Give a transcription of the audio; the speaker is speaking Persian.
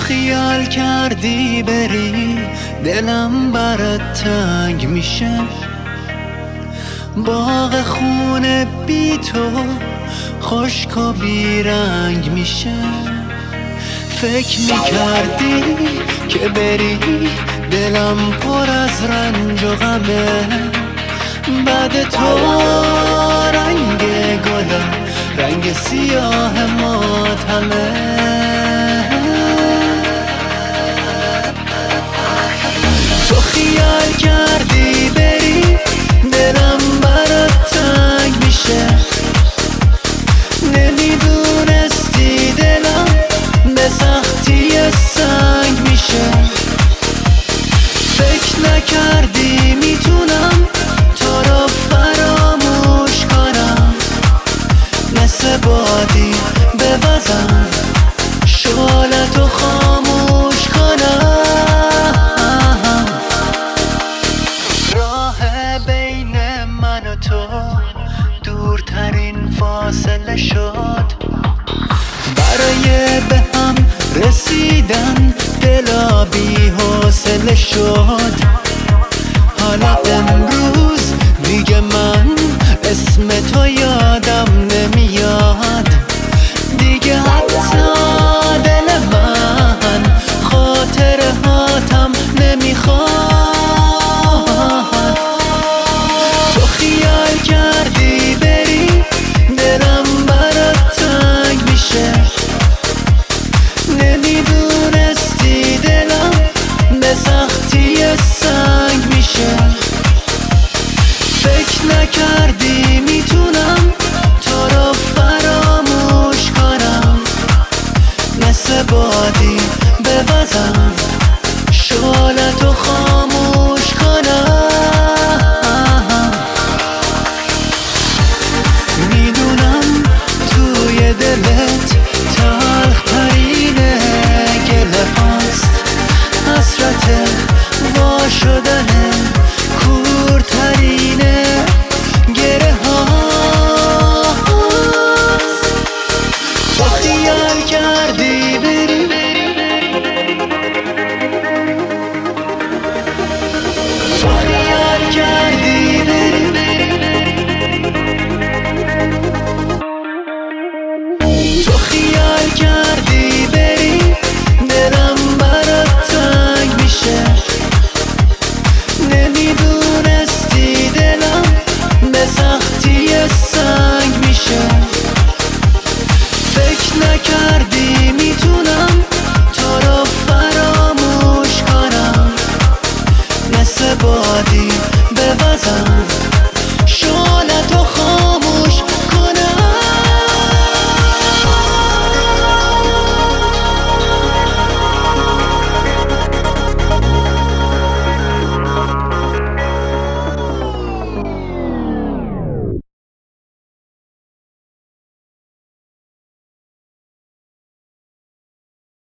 خیال کردی بری دلم برات تنگ میشه، باغ خونه بی تو خشک و بیرنگ میشه. فکر میکردی که بری دلم پر از رنج و غمه، بعد تو رنگ گلا رنگ سیاه ماتمه. تو خیال کردی بری دلم برات تنگ میشه، نمیدونستی دلم به سختی سنگ میشه. فکر نکردی میتونم تو رو فراموش کنم، مثل بادی بوزم شعلتو خاموش کنم. راه بین من و تو دورترین فاصله شد، برای به هم رسیدن دلا بی حوصله شد. حالا امروز دیگه من اسم تو یادم نمیاد، دیگه حتی دل من خاطره هاتم نمیخواد. تو خیال کردی بری دلم برات تنگ میشه، نمیدونستی دلم به سختی سنگ میشه. فکر نکردی میتونم تو رو فراموش کنم، مثل بادی بوزم شعلتو خاموش کنم. میدونم توی دلت تلخترین گله هاست، حسرت وا شدن کورترین گره هاست. تو خیال کردی بری تو خیال کردی بری تو خیال کردی بری دلم برات تنگ میشه، نمیدونستی دلم به سختی سنگ میشه. فکر نکردی میتونم تو رو فراموش کنم، مثل بادی بوزم